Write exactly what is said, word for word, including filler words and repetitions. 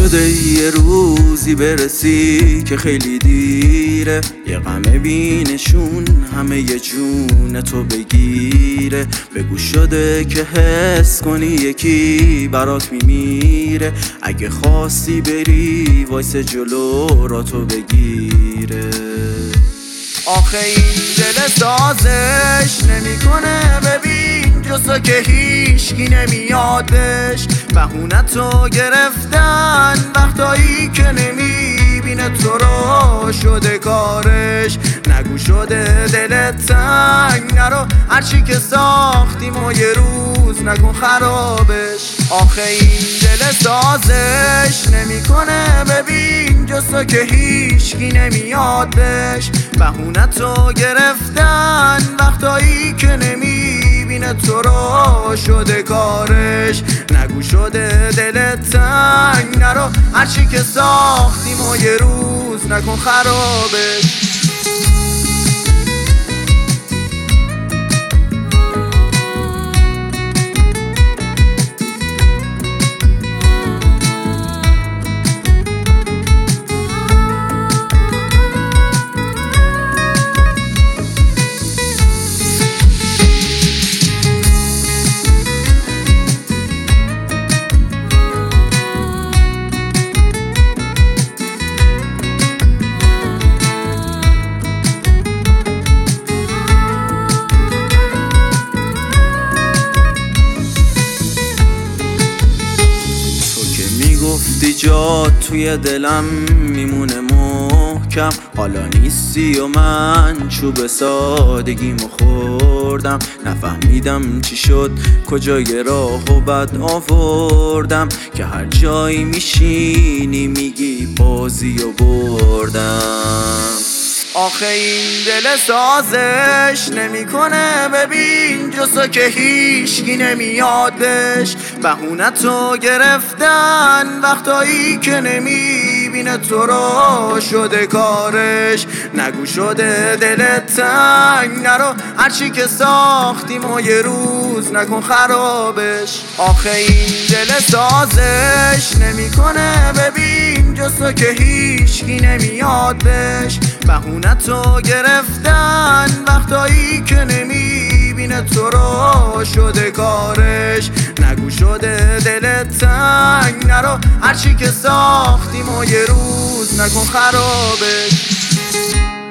شده یه روزی برسی که خیلی دیره، یه غم بینشون همه یه جون تو بگیره. بگو شده که حس کنی یکی برات میمیره، اگه خواستی بری وایس جلو را تو بگیره. آخه این دل سازش نمیکنه، ببین جزا که هیچکی نمیاد بهش. بهونتو گرفتن وقتایی که نمیبینه تو رو، شده کارش. نگو شده دلت تنگ، نرو هرچی که ساختیم و یه روز نکن خرابش. آخه این دل سازش نمیکنه، ببین جزا که هیچکی نمیاد بهش. بهونتو گرفتن وقتایی که نمیبینه تو رو، شده کارش. نگو شده دلت تنگ، نرو هرچی که ساختیم و یه روز نکن خرابش. گفتی جات توی دلم میمونه محکم، حالا نیستی و من چوب سادگیمو خوردم. نفهمیدم چی شد کجای راهو بد آوردم، که هر جایی میشینی میگی بازی و بردم. آخه این دل سازش نمیکنه، ببین جزا که هیچکی نمیاد بهش. بهونتو گرفتن وقتایی که نمیبینه تو رو، شده کارش. نگو شده دلت تنگ، نرو هرچی که ساختیم و یه روز نکن خرابش. آخه این دل سازش نمیکنه، ببین جزا که هیچکی نمیاد بهش. بهونتو گرفتن وقتایی که نمیبینه تو رو، شده کارش. نگو شده دلت تنگ، نرو هرچی که ساختیم و یه روز نکن خرابش.